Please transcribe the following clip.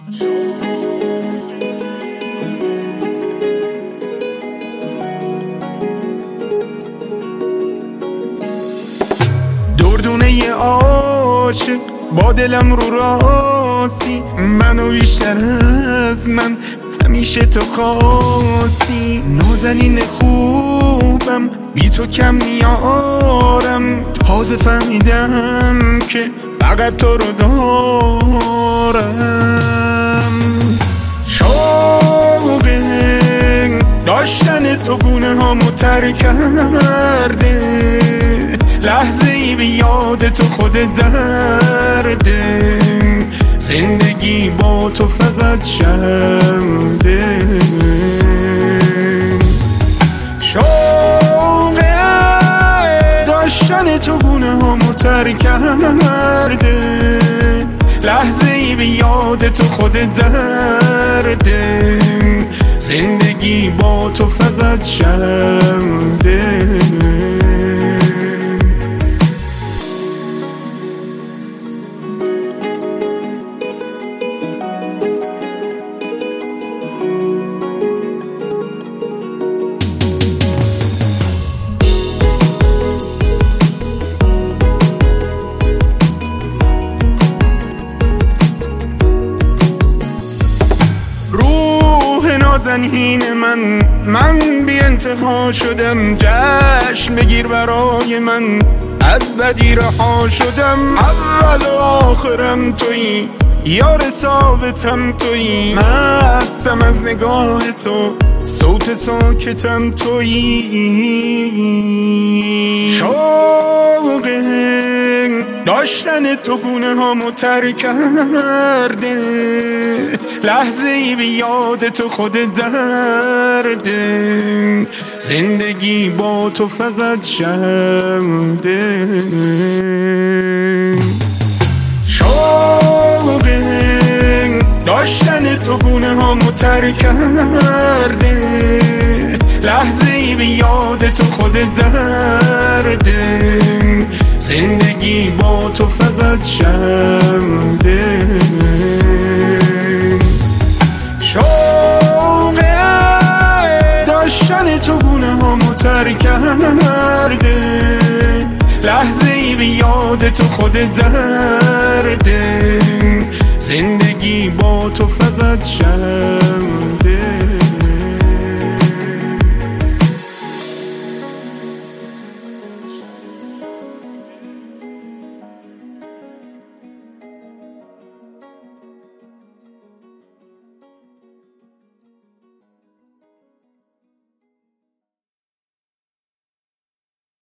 دردونه عاشق با دلم رو راستی، منو بیشتر از من همیشه تو خواستی. نازنین خوبم بی تو کم میارم، تازه فهمیدم که فقط تو رو دارم. شوق داشتن تو گونه هامو تر کرده، لحظه ای به یاد تو خود درده، زندگی با تو فقط شمده. شوق داشتن تو گونه هامو تر کرده، لحظه ای به یاد تو خود درده، زندگی با تو فقط شمده. نازنین من بی انتها شدم، جشن بگیر برای من، از بدی رها شدم. اول و آخرم تویی، یار ثابتم تویی، مستم از نگاه تو، صوت ساکتم تویی. شوق داشتن تو گونه هامو تر کرده، لحظه ای به یاد تو خود درده، زندگی با تو فقط شمده. شوق داشتن تو گونه هامو تر کرده، لحظه ای به یاد تو خود درده، زندگی با تو فقط شمده. شوق داشتن تو گونه هامو تر کرده، لحظه ای به یاد تو خود درده، زندگی با تو فقط شمده.